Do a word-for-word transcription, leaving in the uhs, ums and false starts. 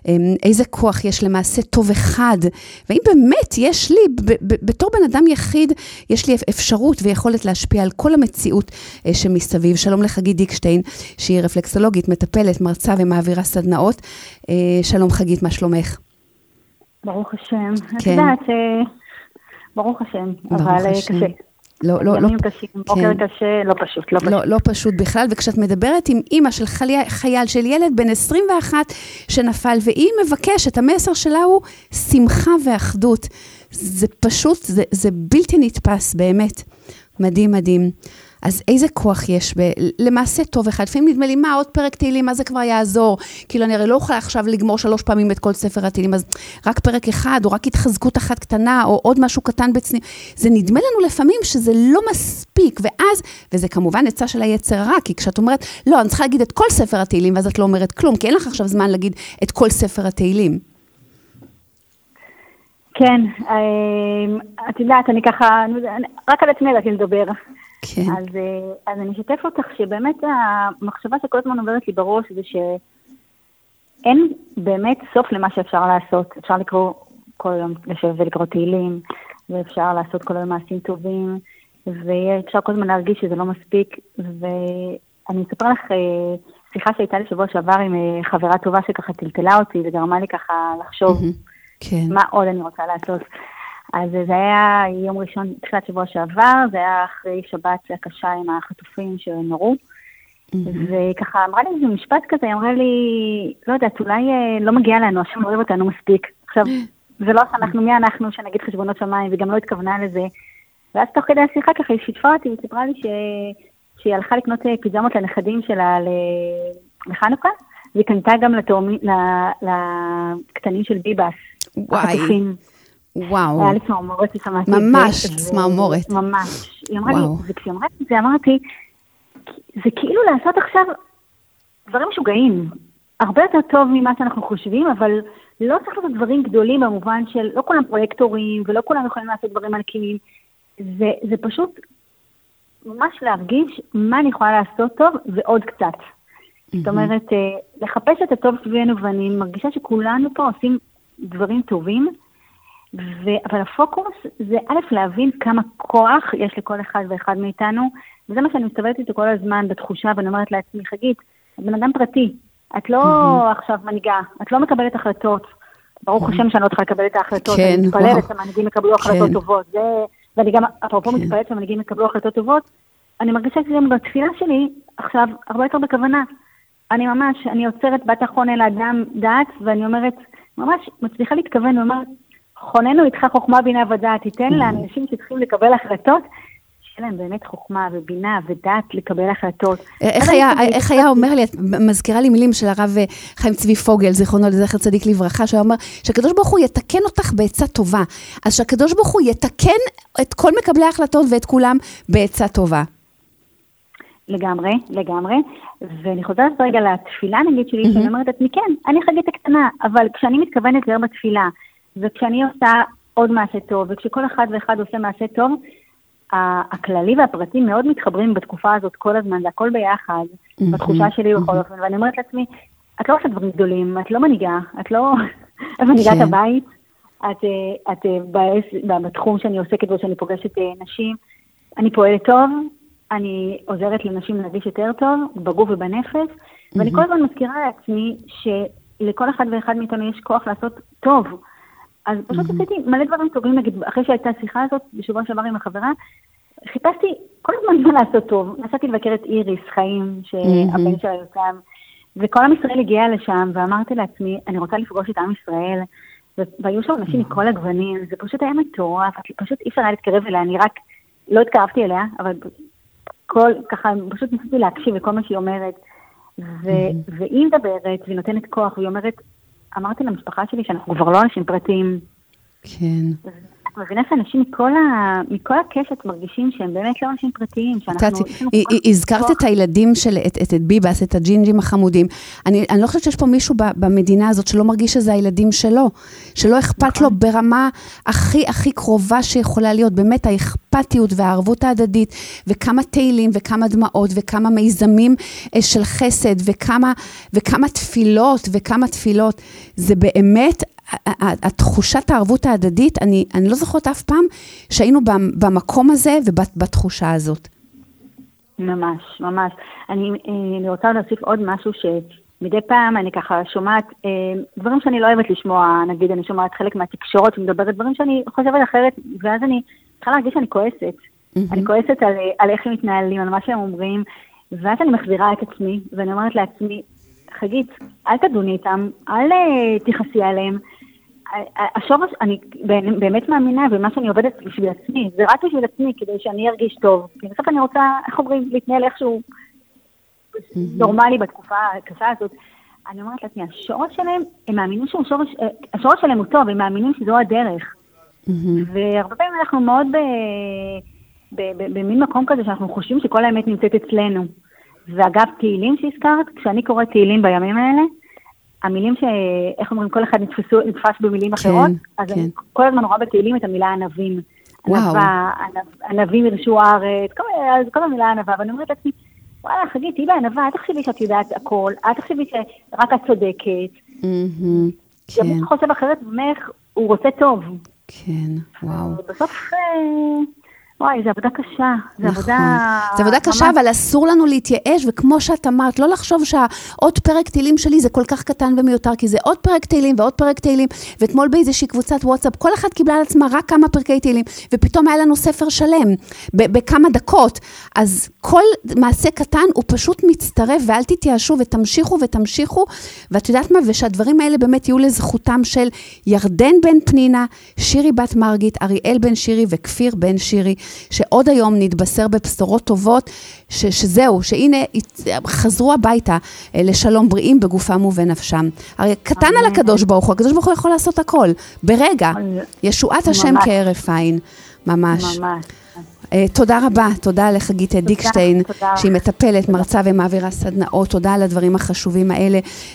איזה כוח יש למעשה טוב אחד, ואם באמת יש לי, בתור בן אדם יחיד, יש לי אפשרות ויכולת להשפיע על כל המציאות שמסביב. שלום לחגית דיקשטיין, שהיא רפלקסולוגית, מטפלת, מרצה ומעבירה סדנאות. שלום חגית, מה שלומך? ברוך השם. את יודעת, ברוך השם, אבל קשה. לא, לא, ימים קשים, בוקר קשה, לא פשוט, לא פשוט. לא, לא פשוט בכלל, וכשאת מדברת עם אמא של חייל, של ילד בן עשרים ואחת שנפל, והיא מבקשת, המסר שלה הוא שמחה ואחדות. זה פשוט, זה, זה בלתי נתפס, באמת. מדהים, מדהים. אז איזה כוח יש ב... למעשה טוב אחד. לפעמים נדמה לי, מה, עוד פרק תהילים, מה זה כבר יעזור? כאילו, אני הרי לא יכולה עכשיו לגמור שלוש פעמים את כל ספר התהילים, אז רק פרק אחד, או רק התחזקות אחת קטנה, או עוד משהו קטן בצניעות. זה נדמה לנו לפעמים שזה לא מספיק, ואז, וזה כמובן עצה של היצר הרע, כי כשאת אומרת, לא, אני צריכה להגיד את כל ספר התהילים, ואז את לא אומרת כלום, כי אין לך עכשיו זמן להגיד את כל ספר התהילים. כן, את יודעת, אני ככה, רק על עצמי רציתי לדבר. כן. אז, אז אני אשתף אותך שבאמת המחשבה שכל הזמן עוברת לי בראש זה שאין באמת סוף למה שאפשר לעשות. אפשר לקרוא כל יום, לשבת ולקרוא תהילים, ואפשר לעשות כל היום מעשים טובים, ואפשר כל הזמן להרגיש שזה לא מספיק. ואני אספר לך שיחה שהייתה לי שבוע שעבר עם חברה טובה שככה טלטלה אותי, וגרמה לי ככה לחשוב כן. מה עוד אני רוצה לעשות. אז זה היה יום ראשון, תחילת שבוע שעבר, זה היה אחרי שבת הקשה עם החטופים שנורו, וככה אמרה לי איזה משפט כזה, היא אמרה לי, לא יודעת, אולי לא מגיע לנו, השם לא אוהב אותנו מספיק. עכשיו, זה לא שאנחנו, מי אנחנו שנגיד חשבונות שמיים, וגם לא התכוונה לזה. ואז תוך כדי השיחה ככה היא שיתפה אותי, היא סיפרה לי שהיא הלכה לקנות פיג'מות לנכדים שלה לחנוכה, והיא קנתה גם לקטנים של ביבס, החטופים. וואו. היה לי צמרמורת ששמעתי. ממש, צמרמורת. ממש. היא אמרה לי, וכשהיא אמרה את זה, אמרתי, זה כאילו לעשות עכשיו דברים משוגעים. הרבה יותר טוב ממה שאנחנו חושבים, אבל לא צריך לעשות דברים גדולים במובן של, לא כולם פרויקטורים, ולא כולם יכולים לעשות דברים ענקיים. זה, זה פשוט ממש להרגיש מה אני יכולה לעשות טוב, ועוד קצת. זאת אומרת, לחפש את הטוב סביבנו, ואני מרגישה שכולנו פה עושים דברים טובים, ו... אבל הפוקוס זה א' להבין כמה כוח יש לכל אחד ואחד מאיתנו, וזה מה שאני מסתובבת איתו כל הזמן בתחושה, ואני אומרת לעצמי, חגית, את בן אדם פרטי, את לא mm-hmm. עכשיו מנהיגה, את לא מקבלת החלטות, ברוך השם שאני לא צריכה לקבל את ההחלטות, כן, אני מתפללת שהמנהיגים יקבלו החלטות כן. טובות, זה... ואני גם, אפרופו כן. מתפללת שהמנהיגים יקבלו החלטות טובות, אני מרגישה שגם בתפילה שלי, עכשיו, הרבה יותר בכוונה, אני ממש, אני יוצרת בת אחרון אל האדם דעת, ואני אומרת, ממש מצליחה להתכוון, ואומרת, חוננו איתך חוכמה, בינה ודעת, תיתן לאנשים שצריכים לקבל החלטות, שיהיה להם באמת חוכמה ובינה ודעת לקבל החלטות. איך היה, איך היה אומר לי, את מזכירה לי מילים של הרב חיים צבי פוגל, זיכרונו לזכר צדיק לברכה, שהוא אומר שהקדוש ברוך הוא יתקן אותך בעצה טובה, אז שהקדוש ברוך הוא יתקן את כל מקבלי ההחלטות ואת כולם בעצה טובה. לגמרי, לגמרי, ואני חוזרת רגע לתפילה נגיד שלי, שאני אומרת לעצמי, כן, אני חגית הקטנה, אבל כשאני מתכוונת להיות בתפילה, וכשאני עושה עוד מעשה טוב, וכשכל אחד ואחד עושה מעשה טוב, הכללי והפרטים מאוד מתחברים בתקופה הזאת כל הזמן, זה הכל ביחד, בתחושה שלי בכל אופן, ואני אומרת לעצמי, את לא עושה דברים גדולים, את לא מנהיגה, את לא מנהיגת הבית, את בתחום שאני עוסקת בו, שאני פוגשת נשים, אני פועלת טוב, אני עוזרת לנשים להרגיש יותר טוב, בגוף ובנפש, ואני כל הזמן מזכירה לעצמי שלכל אחד ואחד מאיתנו יש כוח לעשות טוב, אז פשוט עשיתי מלא דברים טובים, נגיד, אחרי שהייתה השיחה הזאת, בשבוע שעבר עם החברה, חיפשתי כל הזמן מה לעשות טוב. נסעתי לבקר את איריס חיים, שהבן שלה יוצא, וכל עם ישראל הגיע לשם, ואמרתי לעצמי, אני רוצה לפגוש את עם ישראל, והיו שם אנשים מכל הגוונים, זה פשוט היה מטורף, פשוט אי אפשר היה להתקרב אליה, אני רק לא התקרבתי אליה, אבל כל, ככה, פשוט ניסיתי להקשיב לכל מה שהיא אומרת, והיא מדברת, והיא נותנת כוח, והיא אומרת, אמרתי למשפחה שלי שאנחנו כבר לא אנשים פרטיים. כן. את מבינה שאנשים מכל, ה... מכל הקשת מרגישים שהם באמת לא אנשים פרטיים, שאנחנו... הזכרת את הילדים של, את, את, את ביבס, את הג'ינג'ים החמודים. אני, אני לא חושבת שיש פה מישהו במדינה הזאת שלא מרגיש שזה הילדים שלו, שלא אכפת לו ברמה הכי הכי קרובה שיכולה להיות, באמת האכפתיות והערבות ההדדית, וכמה תהילים וכמה דמעות וכמה מיזמים של חסד, וכמה, וכמה תפילות וכמה תפילות. זה באמת... התחושת הערבות ההדדית, אני, אני לא זוכרת אף פעם שהיינו במקום הזה ובתחושה הזאת. ממש, ממש. אני, אני רוצה להוסיף עוד משהו שמדי פעם אני ככה שומעת, דברים שאני לא אוהבת לשמוע, נגיד אני שומעת חלק מהתקשורת שמדברת, דברים שאני חושבת אחרת, ואז אני צריכה להרגיש שאני כועסת. אני כועסת על, על איך הם מתנהלים, על מה שהם אומרים, ואז אני מחזירה את עצמי, ואני אומרת לעצמי, חגית, אל תדוני איתם, אל תיחסי עליהם. השורש, אני באמת מאמינה, ומה שאני עובדת בשביל עצמי, זה רק בשביל עצמי, כדי שאני ארגיש טוב. כי בסוף אני רוצה, איך אומרים, להתנהל איכשהו נורמלי בתקופה הקשה הזאת. אני אומרת לעצמי, השורש שלהם, הם מאמינים שהוא שורש, השורש שלהם הוא טוב, הם מאמינים שזו הדרך. והרבה פעמים אנחנו מאוד במין מקום כזה, שאנחנו חושבים שכל האמת נמצאת אצלנו. ואגב, תהילים שהזכרת, כשאני קוראת תהילים בימים האלה, המילים ש... איך אומרים, כל אחד נתפסו, נתפס במילים כן, אחרות, אז כן. אני כל הזמן רואה בתהילים את המילה ענבים. ענבה, ענבים ירשו הארץ, כל, אז כל המילה ענבה, ואני אומרת לעצמי, וואלה, חגית, היא בענבה, אל תחשבי שאת יודעת הכל, אל תחשבי שרק את צודקת. כן. גם חושב אחרת ממך, הוא רוצה טוב. כן, וואו. בסוף... וואי, זה עבודה קשה, זה נכון. עבודה... זה עבודה קשה, ממש... אבל אסור לנו להתייאש, וכמו שאת אמרת, לא לחשוב שהעוד פרק תהילים שלי זה כל כך קטן ומיותר, כי זה עוד פרק תהילים ועוד פרק תהילים, ואתמול באיזושהי קבוצת וואטסאפ, כל אחד קיבלה על עצמה רק כמה פרקי תהילים, ופתאום היה לנו ספר שלם, בכמה דקות. אז כל מעשה קטן הוא פשוט מצטרף, ואל תתייאשו ותמשיכו ותמשיכו, ואת יודעת מה, ושהדברים האלה באמת יהיו לזכותם של ירדן בן פנינה, שירי בת מרגית, אריאל בן שירי וכפיר בן שירי, שעוד היום נתבשר בבשורות טובות, ש, שזהו, שהנה חזרו הביתה לשלום בריאים בגופם ובנפשם. הרי קטן על הקדוש ברוך הוא, הקדוש ברוך הוא יכול לעשות הכל, ברגע, ישועת השם כהרף עין, ממש. ממש. תודה רבה, תודה לחגית דיקשטיין, שהיא מטפלת, מרצה ומעבירה סדנאות, תודה על הדברים החשובים האלה.